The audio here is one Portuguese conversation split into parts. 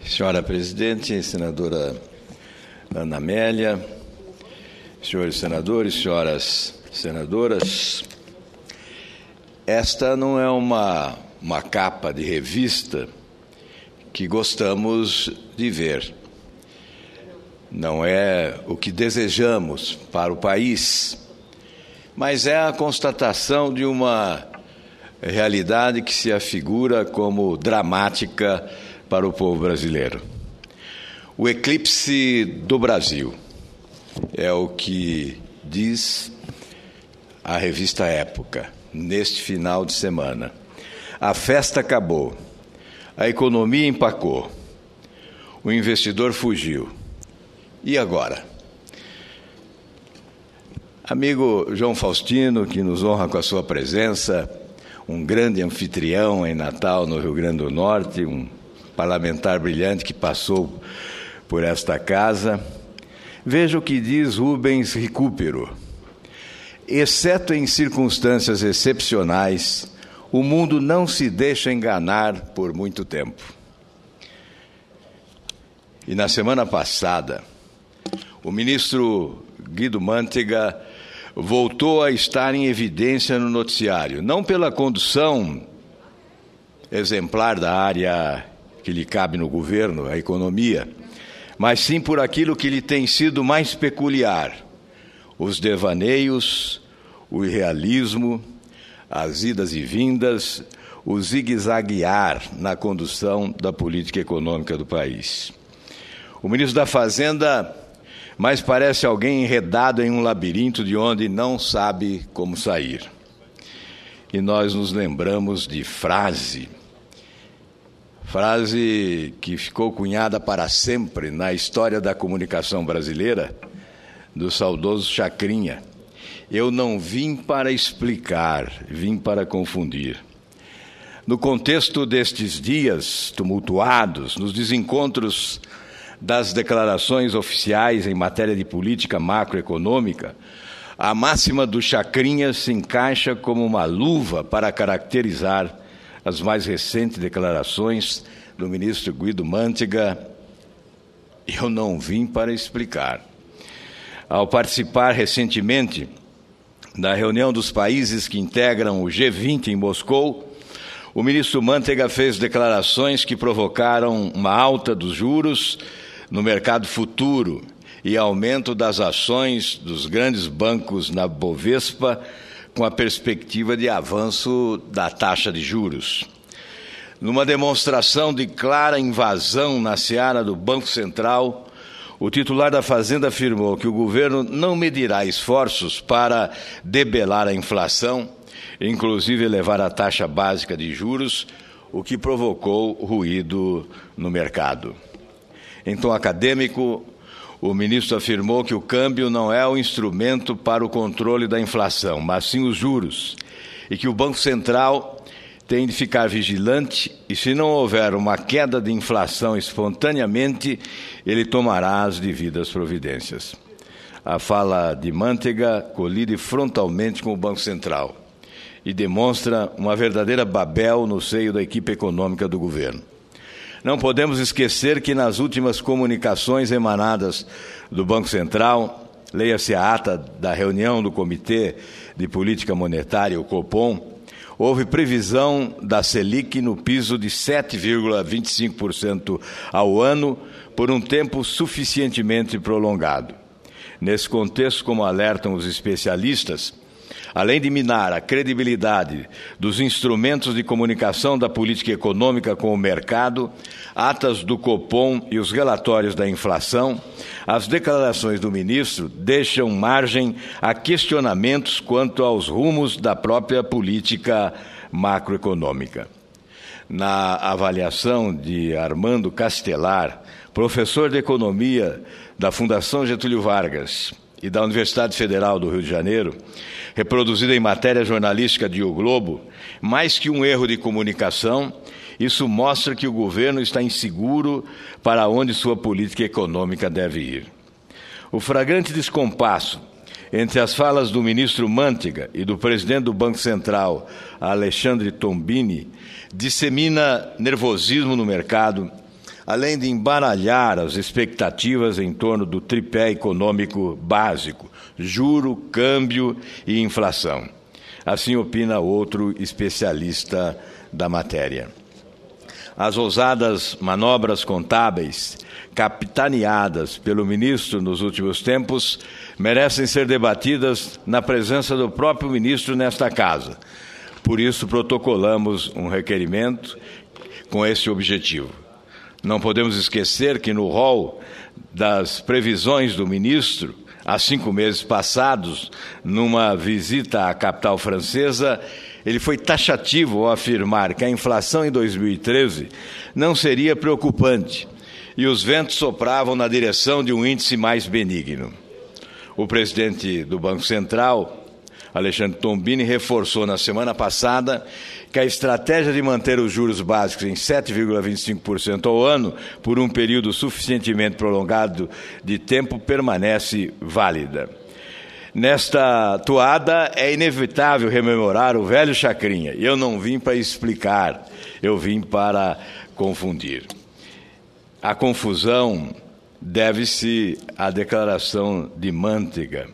Senhora Presidente, senadora Ana Amélia, senhores senadores, senhoras senadoras, esta não é uma capa de revista que gostamos de ver. Não é o que desejamos para o país, mas é a constatação de uma realidade que se afigura como dramática para o povo brasileiro. O eclipse do Brasil é o que diz a revista Época neste final de semana. A festa acabou, a economia empacou, o investidor fugiu. E agora? Amigo João Faustino, que nos honra com a sua presença, um grande anfitrião em Natal, no Rio Grande do Norte, um parlamentar brilhante que passou por esta casa. Veja o que diz Rubens Recupero. Exceto em circunstâncias excepcionais, o mundo não se deixa enganar por muito tempo. E na semana passada, o ministro Guido Mantega voltou a estar em evidência no noticiário, não pela condução exemplar da área que lhe cabe no governo, a economia, mas sim por aquilo que lhe tem sido mais peculiar: os devaneios, o irrealismo, as idas e vindas, o zigue-zaguear na condução da política econômica do país. O ministro da Fazenda mais parece alguém enredado em um labirinto de onde não sabe como sair. E nós nos lembramos de frase que ficou cunhada para sempre na história da comunicação brasileira, do saudoso Chacrinha: eu não vim para explicar, vim para confundir. No contexto destes dias tumultuados, nos desencontros das declarações oficiais em matéria de política macroeconômica, a máxima do Chacrinha se encaixa como uma luva para caracterizar as mais recentes declarações do ministro Guido Mantega: eu não vim para explicar. Ao participar recentemente da reunião dos países que integram o G20 em Moscou, o ministro Mantega fez declarações que provocaram uma alta dos juros no mercado futuro e aumento das ações dos grandes bancos na Bovespa, com a perspectiva de avanço da taxa de juros. Numa demonstração de clara invasão na seara do Banco Central, o titular da Fazenda afirmou que o governo não medirá esforços para debelar a inflação, inclusive elevar a taxa básica de juros, o que provocou ruído no mercado. Em tom acadêmico, o ministro afirmou que o câmbio não é o instrumento para o controle da inflação, mas sim os juros, e que o Banco Central tem de ficar vigilante e, se não houver uma queda de inflação espontaneamente, ele tomará as devidas providências. A fala de Mantega colide frontalmente com o Banco Central e demonstra uma verdadeira Babel no seio da equipe econômica do governo. Não podemos esquecer que nas últimas comunicações emanadas do Banco Central, leia-se a ata da reunião do Comitê de Política Monetária, o Copom, houve previsão da Selic no piso de 7,25% ao ano por um tempo suficientemente prolongado. Nesse contexto, como alertam os especialistas, além de minar a credibilidade dos instrumentos de comunicação da política econômica com o mercado, atas do Copom e os relatórios da inflação, as declarações do ministro deixam margem a questionamentos quanto aos rumos da própria política macroeconômica. Na avaliação de Armando Castelar, professor de Economia da Fundação Getúlio Vargas e da Universidade Federal do Rio de Janeiro, reproduzida em matéria jornalística de O Globo, mais que um erro de comunicação, isso mostra que o governo está inseguro para onde sua política econômica deve ir. O flagrante descompasso entre as falas do ministro Mantega e do presidente do Banco Central, Alexandre Tombini, dissemina nervosismo no mercado, além de embaralhar as expectativas em torno do tripé econômico básico, juro, câmbio e inflação. Assim opina outro especialista da matéria. As ousadas manobras contábeis, capitaneadas pelo ministro nos últimos tempos, merecem ser debatidas na presença do próprio ministro nesta casa. Por isso, protocolamos um requerimento com esse objetivo. Não podemos esquecer que no rol das previsões do ministro, há 5 meses passados, numa visita à capital francesa, ele foi taxativo ao afirmar que a inflação em 2013 não seria preocupante e os ventos sopravam na direção de um índice mais benigno. O presidente do Banco Central, Alexandre Tombini, reforçou na semana passada que a estratégia de manter os juros básicos em 7,25% ao ano por um período suficientemente prolongado de tempo permanece válida. Nesta toada, é inevitável rememorar o velho Chacrinha. Eu não vim para explicar, eu vim para confundir. A confusão deve-se à declaração de Manteiga,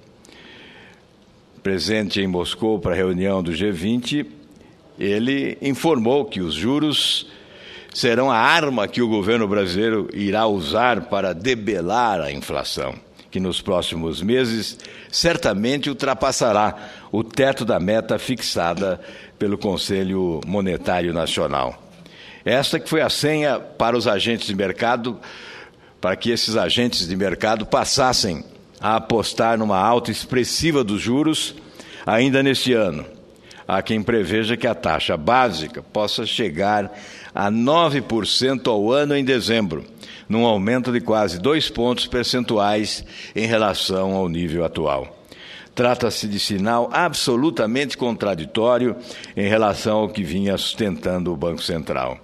presente em Moscou para a reunião do G20. Ele informou que os juros serão a arma que o governo brasileiro irá usar para debelar a inflação, que nos próximos meses certamente ultrapassará o teto da meta fixada pelo Conselho Monetário Nacional. Esta que foi a senha para os agentes de mercado, para que esses agentes de mercado passassem a apostar numa alta expressiva dos juros ainda neste ano. Há quem preveja que a taxa básica possa chegar a 9% ao ano em dezembro, num aumento de quase 2 pontos percentuais em relação ao nível atual. Trata-se de sinal absolutamente contraditório em relação ao que vinha sustentando o Banco Central.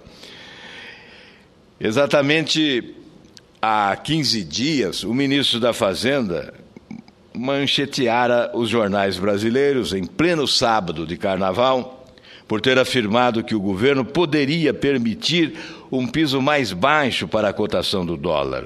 Exatamente há 15 dias, o ministro da Fazenda mancheteara os jornais brasileiros em pleno sábado de carnaval por ter afirmado que o governo poderia permitir um piso mais baixo para a cotação do dólar,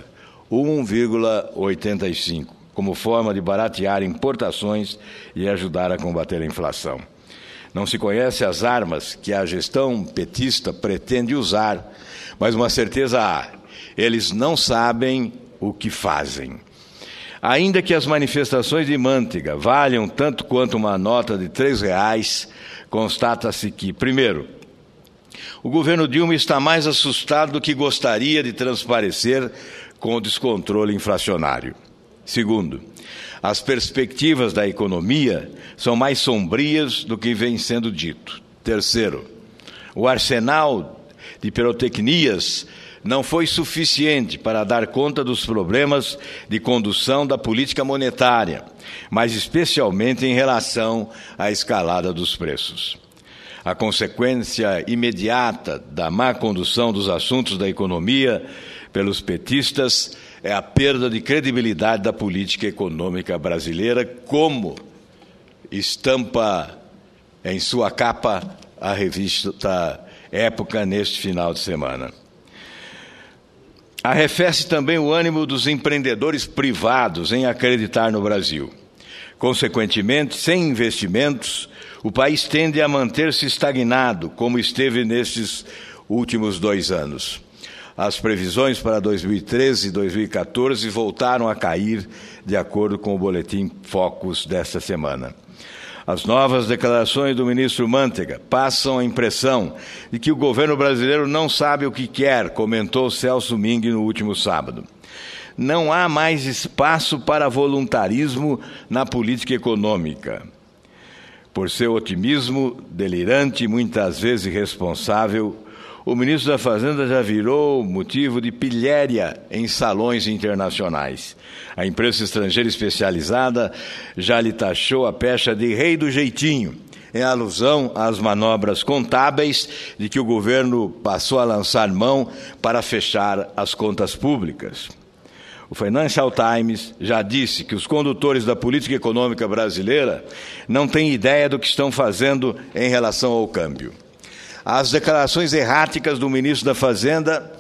1,85, como forma de baratear importações e ajudar a combater a inflação. Não se conhece as armas que a gestão petista pretende usar, mas uma certeza há: eles não sabem o que fazem. Ainda que as manifestações de Manteiga valham tanto quanto uma nota de R$3, constata-se que, primeiro, o governo Dilma está mais assustado do que gostaria de transparecer com o descontrole inflacionário. Segundo, as perspectivas da economia são mais sombrias do que vem sendo dito. Terceiro, o arsenal de pirotecnias não foi suficiente para dar conta dos problemas de condução da política monetária, mas especialmente em relação à escalada dos preços. A consequência imediata da má condução dos assuntos da economia pelos petistas é a perda de credibilidade da política econômica brasileira, como estampa em sua capa a revista Época neste final de semana. Arrefece também o ânimo dos empreendedores privados em acreditar no Brasil. Consequentemente, sem investimentos, o país tende a manter-se estagnado, como esteve nesses últimos 2 anos. As previsões para 2013 e 2014 voltaram a cair, de acordo com o boletim Focus desta semana. As novas declarações do ministro Manteiga passam a impressão de que o governo brasileiro não sabe o que quer, comentou Celso Ming no último sábado. Não há mais espaço para voluntarismo na política econômica. Por seu otimismo delirante e muitas vezes irresponsável, o ministro da Fazenda já virou motivo de pilhéria em salões internacionais. A imprensa estrangeira especializada já lhe taxou a pecha de rei do jeitinho, em alusão às manobras contábeis de que o governo passou a lançar mão para fechar as contas públicas. O Financial Times já disse que os condutores da política econômica brasileira não têm ideia do que estão fazendo em relação ao câmbio. As declarações erráticas do ministro da Fazenda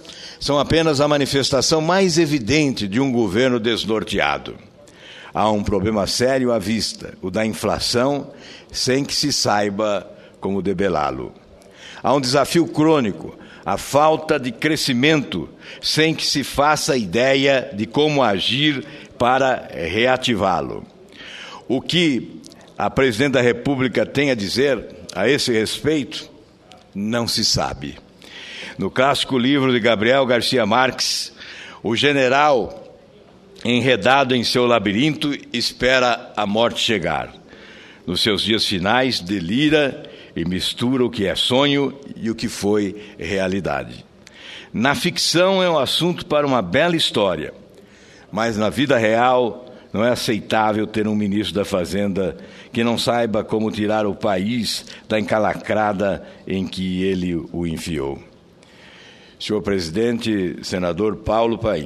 são apenas a manifestação mais evidente de um governo desnorteado. Há um problema sério à vista, o da inflação, sem que se saiba como debelá-lo. Há um desafio crônico, a falta de crescimento, sem que se faça ideia de como agir para reativá-lo. O que a Presidente da República tem a dizer a esse respeito, não se sabe. No clássico livro de Gabriel Garcia Marques, o general, enredado em seu labirinto, espera a morte chegar. Nos seus dias finais, delira e mistura o que é sonho e o que foi realidade. Na ficção é um assunto para uma bela história, mas na vida real não é aceitável ter um ministro da Fazenda que não saiba como tirar o país da encalacrada em que ele o enfiou. Senhor presidente, senador Paulo Paim,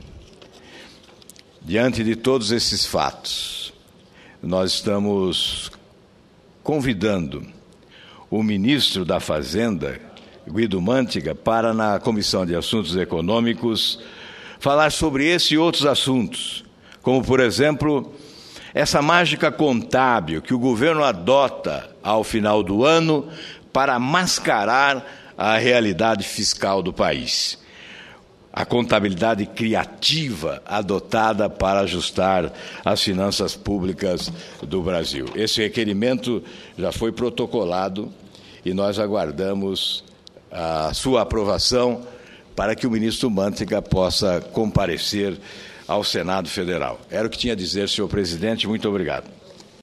diante de todos esses fatos, nós estamos convidando o ministro da Fazenda, Guido Mantega, para, na Comissão de Assuntos Econômicos, falar sobre esse e outros assuntos, como, por exemplo, essa mágica contábil que o governo adota ao final do ano para mascarar a realidade fiscal do país. A contabilidade criativa adotada para ajustar as finanças públicas do Brasil. Esse requerimento já foi protocolado e nós aguardamos a sua aprovação para que o ministro Mantega possa comparecer ao Senado Federal. Era o que tinha a dizer, senhor presidente. Muito obrigado.